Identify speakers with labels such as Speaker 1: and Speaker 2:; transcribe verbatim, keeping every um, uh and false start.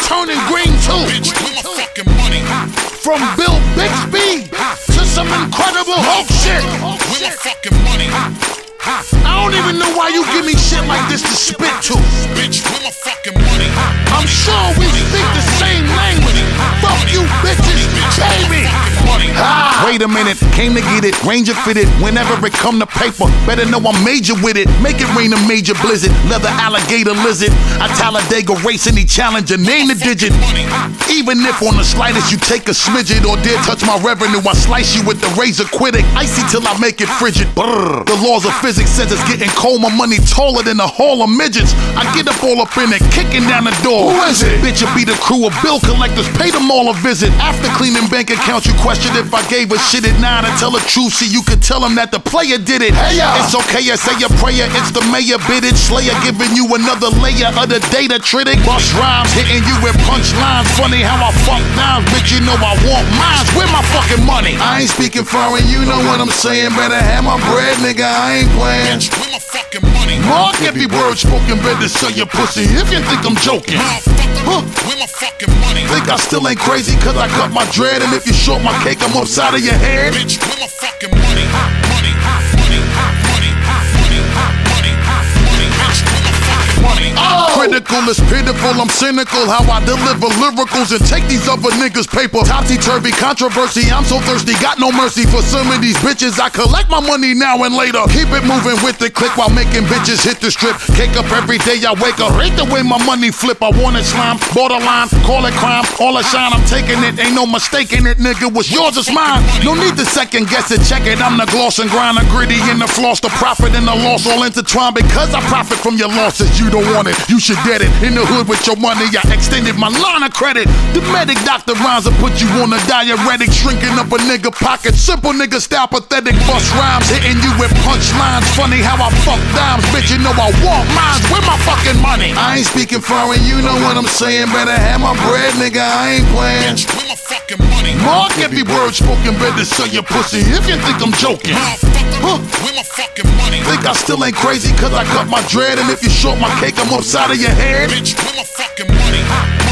Speaker 1: turning green too.
Speaker 2: Bitch, where my fucking money?
Speaker 1: From Bill Bixby to some incredible Hulk shit.
Speaker 2: Where my fucking money?
Speaker 1: I don't even know why you give me shit like this to spit to.
Speaker 2: Bitch, where my fucking money?
Speaker 1: I'm sure we speak the same language. Fuck you bitches, baby. Ah. Wait a minute, came to get it, Ranger fitted. Whenever it come to paper, better know I'm major with it. Make it rain a major blizzard, leather alligator lizard. I Talladega race any challenger, name the digit. Even if on the slightest you take a smidget or dare touch my revenue, I slice you with the razor quick. Icy till I make it frigid. Brrr. The laws of physics says it's getting cold. My money taller than a hall of midgets. I get up all up in it, kicking down the door. Who is it? Bitch, it be the crew of bill collectors. Pay them all a visit. After cleaning bank accounts, you question if I gave a shit at nine. And tell the truth, see you could tell them that the player did it. Hey, yeah. It's okay, I say a prayer. It's the mayor bid it. Slayer giving you another layer of the data tritic. Bust rhymes, hitting you with punchlines. Funny how I fuck down, bitch. You know I want mines. Where my fucking money? I ain't speaking foreign, you know what I'm saying. Better have my bread, nigga. I ain't playing.
Speaker 2: Bitch, where my fucking money?
Speaker 1: Mark every word spoken, better sell your pussy if you think I'm joking.
Speaker 2: Huh. Where my fucking money?
Speaker 1: Think I still ain't crazy cause I cut my dread, and if you short my cake, I'm upside of your head.
Speaker 2: Bitch, where my fucking money? Money, money, money, money, money, money, bitch, where my fucking money?
Speaker 1: Oh. Critical is pitiful, I'm cynical how I deliver lyricals and take these other niggas' paper. Topsy-turvy controversy, I'm so thirsty, got no mercy for some of these bitches. I collect my money now and later, keep it moving with the click while making bitches hit the strip. Cake up every day I wake up, hate the way my money flip. I want it slime, borderline, call it crime, all the shine, I'm taking it, ain't no mistaking it, nigga, what's yours is mine. No need to second guess it, check it, I'm the gloss and grind, the gritty and the floss, the profit and the loss all intertwined. Because I profit from your losses, you don't want it, you should get it. In the hood with your money, I extended my line of credit. The medic Doctor Rhymes will put you on a diuretic, shrinking up a nigga pocket. Simple nigga style, pathetic bust rhymes, hitting you with punchlines. Funny how I fuck dimes, bitch, you know I want mines. Where my fucking money? I ain't speaking foreign, you know what I'm saying. Better have my bread, nigga, I ain't playing.
Speaker 2: Bitch, where my fucking money?
Speaker 1: Mark every word spoken, better sell your pussy if you think I'm joking.
Speaker 2: Huh. Where my fucking money?
Speaker 1: Think I still ain't crazy cause I cut my dread, and if you short my cake, I'm upside of your head.
Speaker 2: Bitch, where my fucking money?